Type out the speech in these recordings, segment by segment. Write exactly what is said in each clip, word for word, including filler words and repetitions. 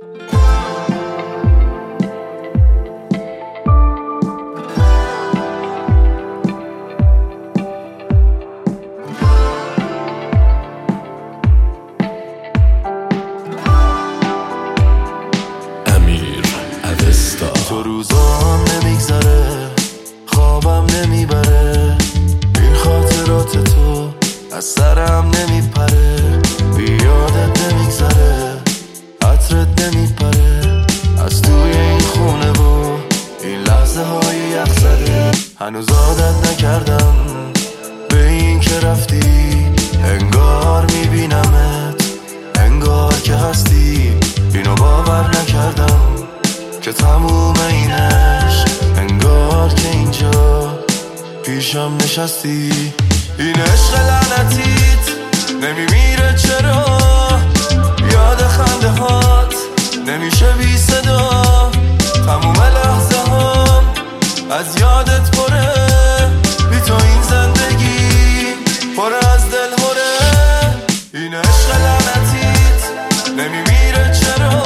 تو روزام نمیگذره، خوابم نمیبره، این خاطرات تو از سرم نمیپره، بیادت نمیگذره، عطرت نمیپره از توی این خونه و این لحظه های یخ زده. هنوز عادت نکردم به این که رفتی، انگار میبینمت، انگار که هستی، اینو باور نکردم که تموم این عشق، انگار که اینجا پیشم نشستی. این عشق لعنتیت نمیمیره چرا، یاد خنده هات نمیشه بی صدا، تموم لحظه هم از یادت پره، بی تو این زندگی پر از دل هره. این عشق لعنتیت نمیمیره چرا،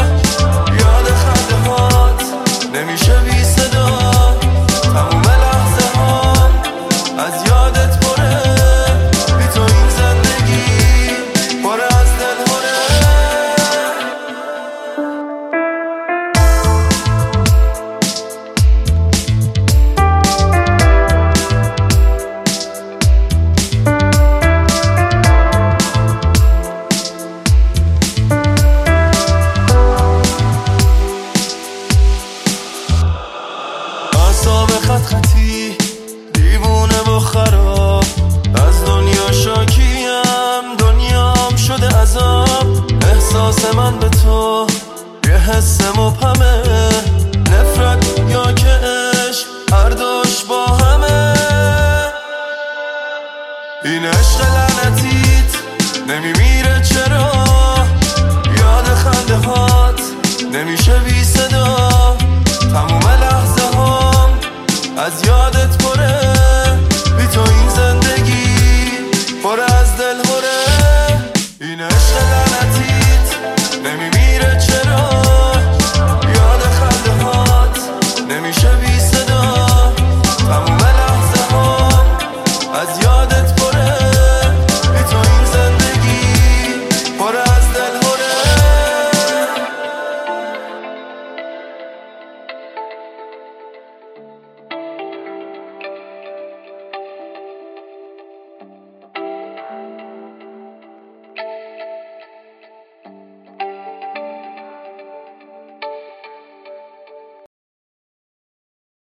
نمیشه بی صدا، تموم لحظه ها از یادت پره، بی تو این زندگی پر از دل هره. خط خطی دیوونه و خراب، از دنیا شاکیم، دنیام شده عذاب. احساس من به تو یه حس مبهمه، نفرت یا که عشق هر دوش با همه. این عشق لعنتیت نمیمیره چرا، یاد خنده هات نمیشه بی صدا، تموم لحظه ها از یادت پره، بی تو این زندگی پر از دل هره. این عشق لعنتیت نمیمیره چرا، یاد خنده هات نمیشه بی